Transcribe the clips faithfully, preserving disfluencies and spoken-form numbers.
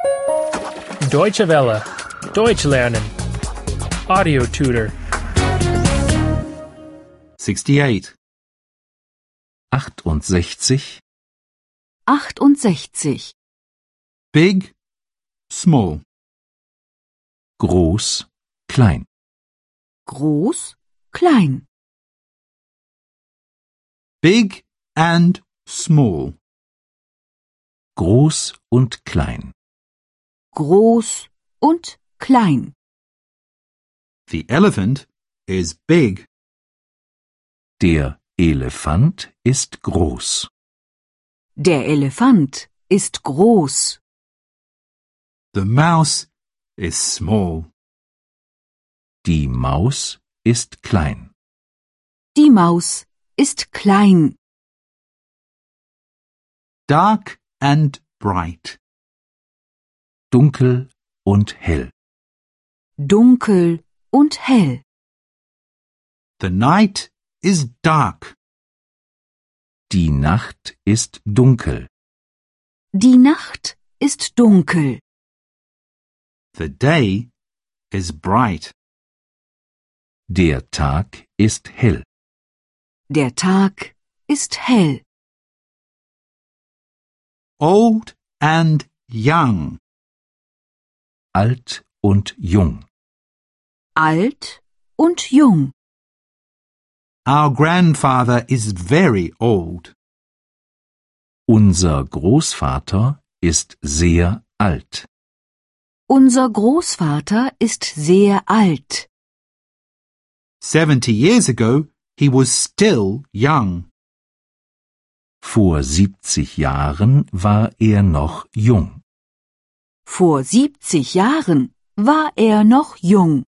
Deutsche Welle. Deutsch lernen. Audio tutor. sixty-eight. achtundsechzig, achtundsechzig. Big, small. groß, klein. Groß, klein. Big and small. Groß und klein. Groß und klein. The elephant is big. Der Elefant ist groß. Der Elefant ist groß. The mouse is small. Die Maus ist klein. Die Maus ist klein. Dark and bright. Dunkel und hell. Dunkel und hell. The night is dark. Die Nacht ist dunkel. Die Nacht ist dunkel. The day is bright. Der Tag ist hell. Der Tag ist hell. Old and young. Alt und jung. Alt und jung. Our grandfather is very old. Unser Großvater ist sehr alt. Unser Großvater ist sehr alt. Seventy years ago, he was still young. Vor siebzig Jahren war er noch jung. Vor siebzig Jahren war er noch jung.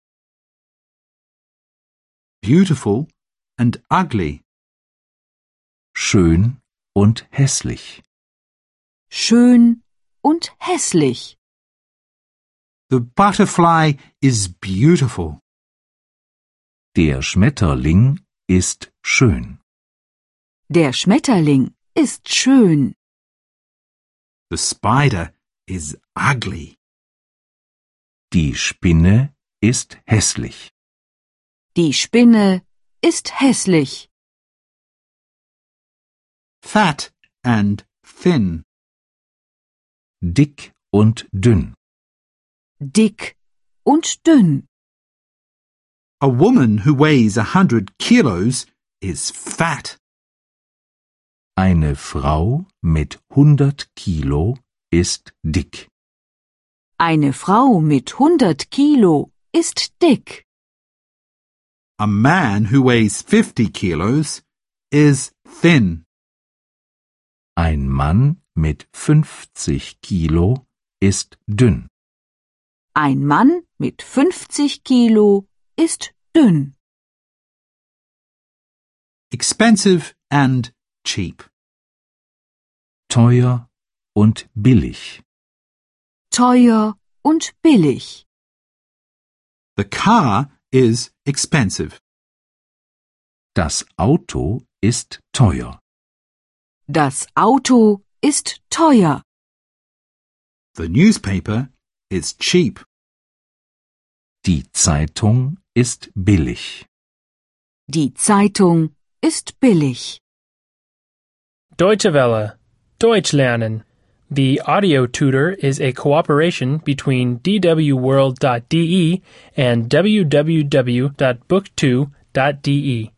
Beautiful and ugly. Schön und hässlich. Schön und hässlich. The butterfly is beautiful. Der Schmetterling ist schön. Der Schmetterling ist schön. The spider is ugly. Die Spinne ist hässlich. Die Spinne ist hässlich. Fat and thin. Dick und dünn. Dick und dünn. A woman who weighs a hundred kilos is fat. Eine Frau mit hundert Kilo ist dick. Eine Frau mit hundert Kilo ist dick. A man who weighs fifty kilos is thin. Ein Mann mit fünfzig Kilo ist dünn. Ein Mann mit fünfzig Kilo ist dünn. Expensive and cheap. Teuer und billig. Teuer und billig. The car is expensive. Das Auto ist teuer. Das Auto ist teuer. The newspaper is cheap. Die Zeitung ist billig. Die Zeitung ist billig. Deutsche Welle. Deutsch lernen. The audio tutor is a cooperation between d w world dot d e and w w w dot book two dot d e.